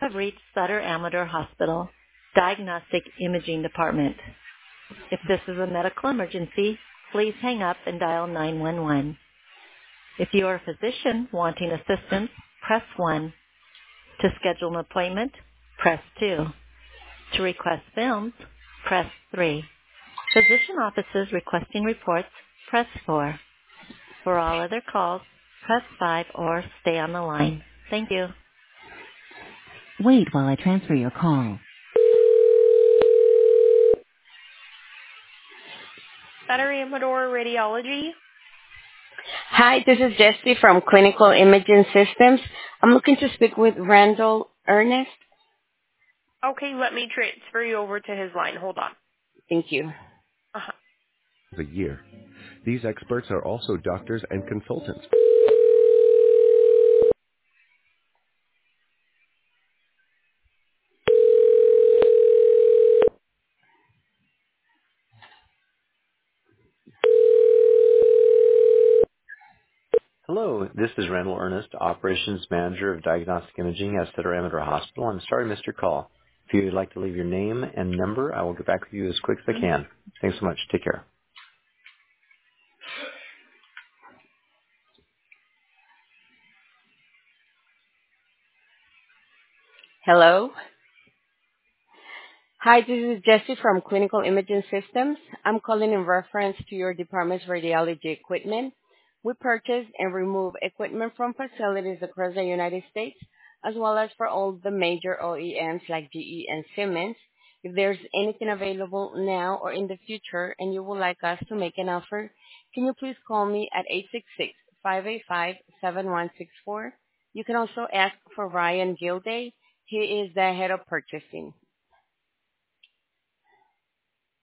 have reached Sutter Amador Hospital Diagnostic Imaging Department. If this is a medical emergency, please hang up and dial 911. If you are a physician wanting assistance, press 1. To schedule an appointment, press 2. To request films, press 3. Physician offices requesting reports, press 4. For all other calls, press 5 or stay on the line. Thank you. Wait while I transfer your call. Sutter Amador Radiology. Hi, this is Jessie from Clinical Imaging Systems. I'm looking to speak with Randall Ernest. Okay, let me transfer you over to his line. Hold on. Thank you. A year. These experts are also doctors and consultants. Hello, this is Randall Ernest, Operations Manager of Diagnostic Imaging at Sutter Amador Hospital. I'm sorry I missed your call. If you'd like to leave your name and number, I will get back with you as quick as I can. Thanks so much. Take care. Hello. Hi, this is Jessie from Clinical Imaging Systems. I'm calling in reference to your department's radiology equipment. We purchase and remove equipment from facilities across the United States, as well as for all the major OEMs like GE and Siemens. If there's anything available now or in the future and you would like us to make an offer, can you please call me at 866-585-7164? You can also ask for Ryan Gilday. He is the head of purchasing.